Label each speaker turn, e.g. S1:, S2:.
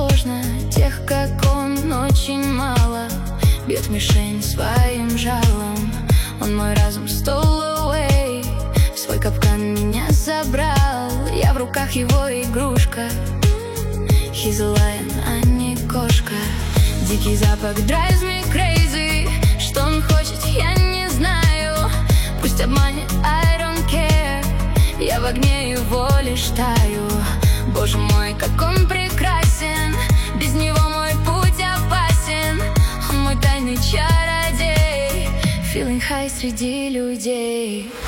S1: сложно, тех, как он, очень мало. Бьет мишень своим жалом. Он мой разум stole away, в свой капкан меня забрал. Я в руках его игрушка. He's a lion, а не кошка. Дикий запах drives me crazy. Что он хочет, я не знаю. Пусть обманет, I don't care. Я в огне его лишь таю. Боже мой, как он прекрасен. Без него мой путь опасен. Он мой тайный чародей. Feeling high среди людей.